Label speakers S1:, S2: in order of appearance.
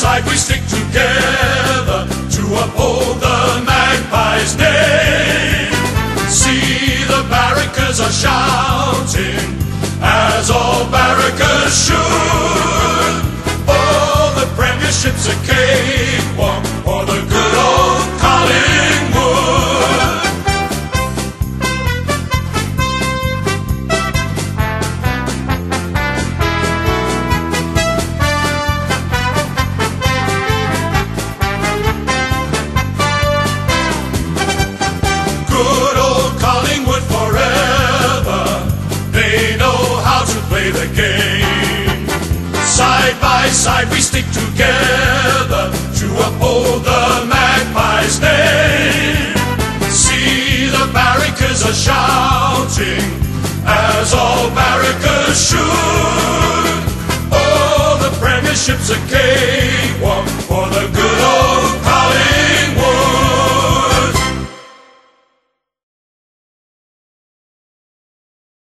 S1: side we stick together to uphold the Magpies' name. See, the barrackers are shouting, as all barrackers should. Oh, the Premiership's a cakewalk for the good old Collingwood. Good old Collingwood forever, they know how to play the game. Side by side we stick together to uphold the Magpies' name. See, the barrackers are shouting, as all barrackers should. Oh, the Premiership's a